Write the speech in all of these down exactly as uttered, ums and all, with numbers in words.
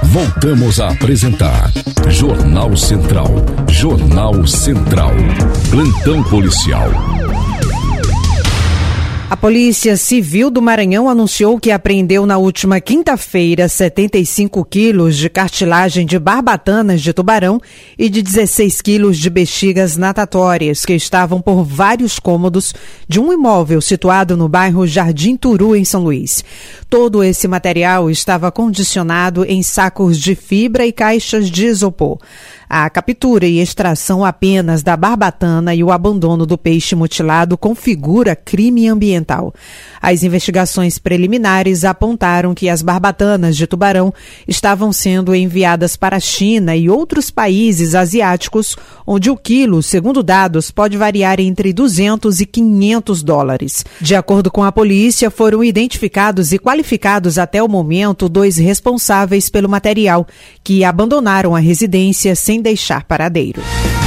Voltamos a apresentar Jornal Central. Jornal Central. Plantão policial. A Polícia Civil do Maranhão anunciou que apreendeu na última quinta-feira setenta e cinco quilos de cartilagem de barbatanas de tubarão e de dezesseis quilos de bexigas natatórias que estavam por vários cômodos de um imóvel situado no bairro Jardim Turu, em São Luís. Todo esse material estava condicionado em sacos de fibra e caixas de isopor. A captura e extração apenas da barbatana e o abandono do peixe mutilado configura crime ambiental. As investigações preliminares apontaram que as barbatanas de tubarão estavam sendo enviadas para a China e outros países asiáticos, onde o quilo, segundo dados, pode variar entre duzentos e quinhentos dólares. De acordo com a polícia, foram identificados e qualificados até o momento dois responsáveis pelo material, que abandonaram a residência sem deixar paradeiro.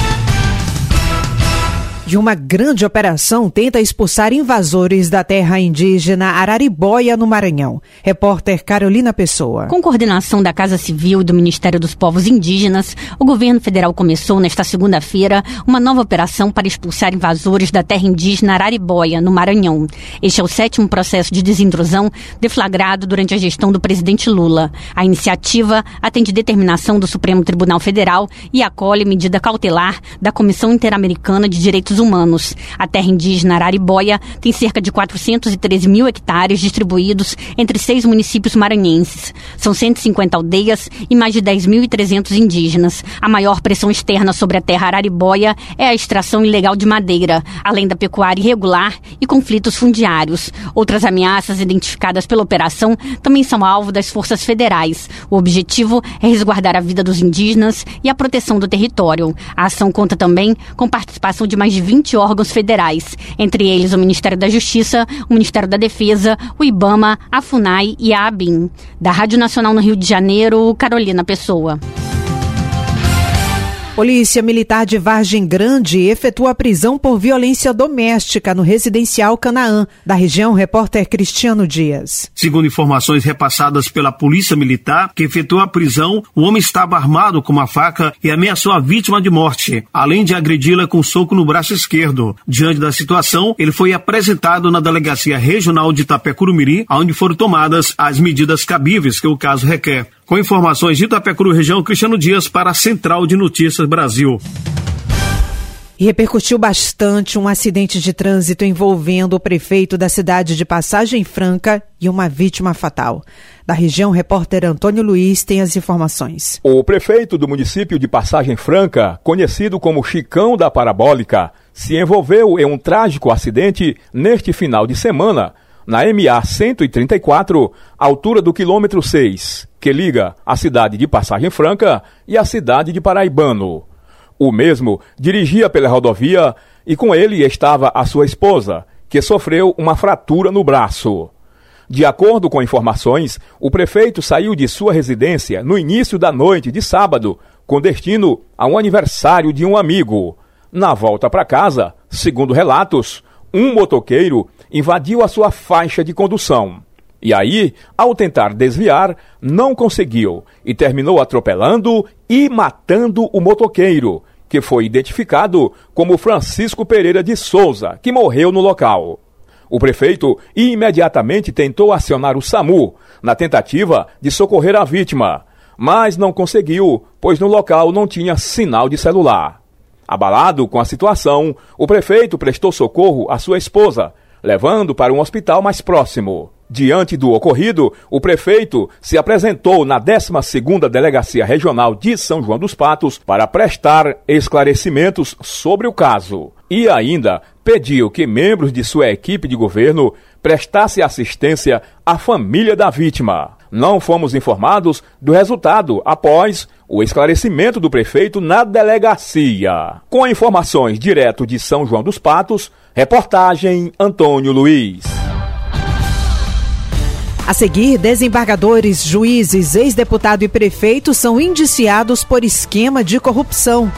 De uma grande operação tenta expulsar invasores da terra indígena Araribóia, no Maranhão. Repórter Carolina Pessoa. Com coordenação da Casa Civil e do Ministério dos Povos Indígenas, o governo federal começou nesta segunda-feira uma nova operação para expulsar invasores da terra indígena Araribóia, no Maranhão. Este é o sétimo processo de desintrusão deflagrado durante a gestão do presidente Lula. A iniciativa atende determinação do Supremo Tribunal Federal e acolhe medida cautelar da Comissão Interamericana de Direitos Humanos. A terra indígena Araribóia tem cerca de quatrocentos e treze mil hectares distribuídos entre seis municípios maranhenses. São cento e cinquenta aldeias e mais de dez mil e trezentos indígenas. A maior pressão externa sobre a terra Araribóia é a extração ilegal de madeira, além da pecuária irregular e conflitos fundiários. Outras ameaças identificadas pela operação também são alvo das forças federais. O objetivo é resguardar a vida dos indígenas e a proteção do território. A ação conta também com participação de mais de vinte órgãos federais, entre eles o Ministério da Justiça, o Ministério da Defesa, o IBAMA, a FUNAI e a ABIN. Da Rádio Nacional no Rio de Janeiro, Carolina Pessoa. Polícia Militar de Vargem Grande efetua a prisão por violência doméstica no residencial Canaã, da região. Repórter Cristiano Dias. Segundo informações repassadas pela Polícia Militar, que efetuou a prisão, o homem estava armado com uma faca e ameaçou a vítima de morte, além de agredi-la com um soco no braço esquerdo. Diante da situação, ele foi apresentado na Delegacia Regional de Itapecurumiri, onde foram tomadas as medidas cabíveis que o caso requer. Com informações de Itapecuru região, Cristiano Dias para a Central de Notícias Brasil. E repercutiu bastante um acidente de trânsito envolvendo o prefeito da cidade de Passagem Franca e uma vítima fatal. Da região, repórter Antônio Luiz tem as informações. O prefeito do município de Passagem Franca, conhecido como Chicão da Parabólica, se envolveu em um trágico acidente neste final de semana, na M A cento e trinta e quatro, altura do quilômetro seis, que liga a cidade de Passagem Franca e a cidade de Paraibano. O mesmo dirigia pela rodovia e com ele estava a sua esposa, que sofreu uma fratura no braço. De acordo com informações, o prefeito saiu de sua residência no início da noite de sábado, com destino a um aniversário de um amigo. Na volta para casa, segundo relatos, um motoqueiro invadiu a sua faixa de condução. E aí, ao tentar desviar, não conseguiu e terminou atropelando e matando o motoqueiro, que foi identificado como Francisco Pereira de Souza, que morreu no local. O prefeito imediatamente tentou acionar o SAMU na tentativa de socorrer a vítima, mas não conseguiu, pois no local não tinha sinal de celular. Abalado com a situação, o prefeito prestou socorro à sua esposa, levando para um hospital mais próximo. Diante do ocorrido, o prefeito se apresentou na décima segunda Delegacia Regional de São João dos Patos para prestar esclarecimentos sobre o caso. E ainda pediu que membros de sua equipe de governo prestassem assistência à família da vítima. Não fomos informados do resultado após o esclarecimento do prefeito na delegacia. Com informações direto de São João dos Patos, reportagem Antônio Luiz. A seguir, desembargadores, juízes, ex-deputado e prefeito são indiciados por esquema de corrupção.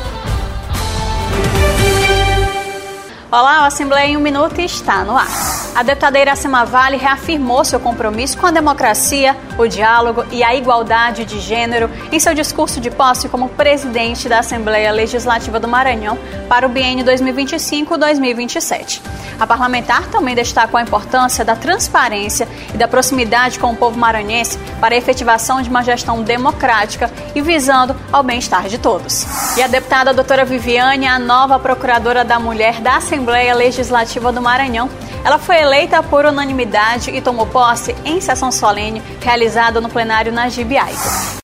Olá, o Assembleia em um Minuto está no ar. A deputada Iracema Vale reafirmou seu compromisso com a democracia, o diálogo e a igualdade de gênero em seu discurso de posse como presidente da Assembleia Legislativa do Maranhão para o biênio dois mil e vinte e cinco a dois mil e vinte e sete. A parlamentar também destacou a importância da transparência e da proximidade com o povo maranhense para a efetivação de uma gestão democrática e visando ao bem-estar de todos. E a deputada doutora Viviane é a nova procuradora da mulher da Assembleia Legislativa do Maranhão. Ela foi eleita por unanimidade e tomou posse em sessão solene realizada no plenário Najib Aito.